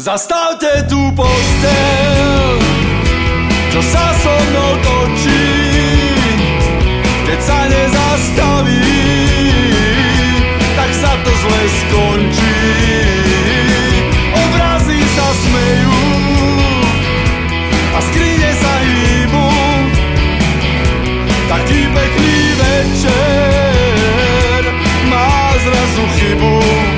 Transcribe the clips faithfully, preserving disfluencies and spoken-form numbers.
Zastavte tú posteľ, čo sa so mnou točí, keď sa nezastaví, tak sa to zle skončí. Obrazy sa smejú a skrine sa hýbu, taký pekný večer má zrazu chybu.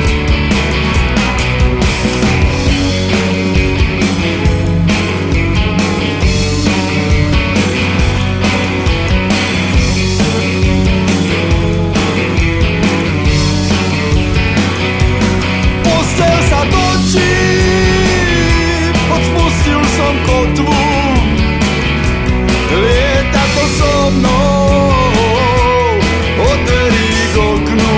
Lieta to so mnou od dverí k oknu.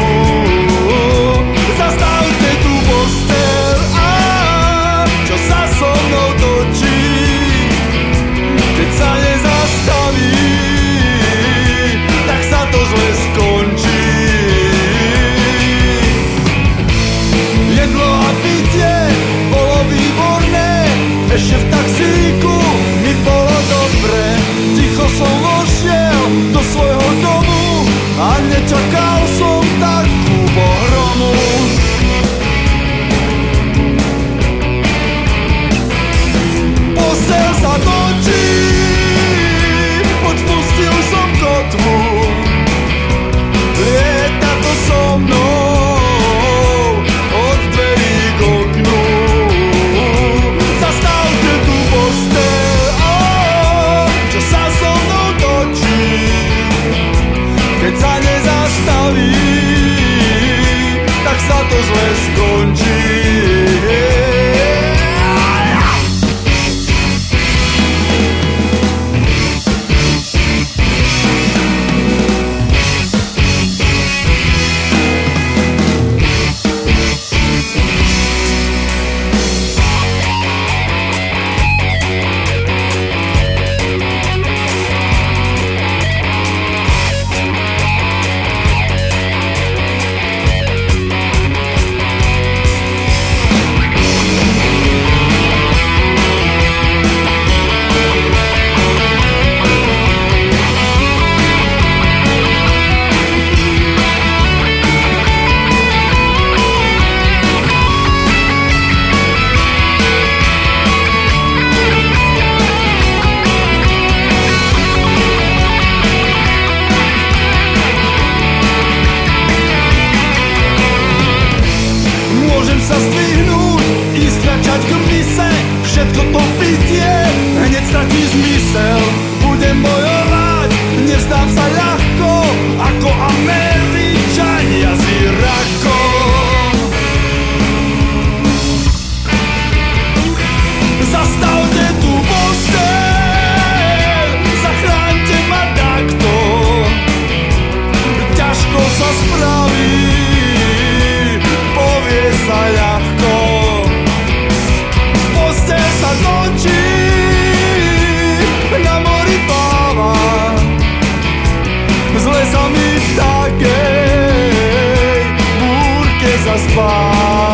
Zastavte tú posteľ, a čo sa so mnou točí, keď sa nezastaví, tak sa to zle skončí. Jedlo a pitie bolo výborné, ešte v taxíku mi bolo dobre. Ticho som vošiel do svojho domu a nečakal som takú pohromu. Posteľ sa točí, odpustil som kotvu. Lieta to so mnou od dverí k oknu. Zastavte tú posteľ, čo sa so mnou točí, keď sa nezastaví, tak sa to zle skončí. Môžem sa zdvihnúť, ísť kľačať k mise, všetko to pitie hneď stratí zmysel. Budem bojovať, nevzdám sa ľahko, ako Američania s Irakom. Zastavte tú posteľ, zachráňte ma takto, ťažko sa spraví, povie sa ľahko. Posteľ sa točí, na mori pláva, zle sa mi v takej búrke zaspáva.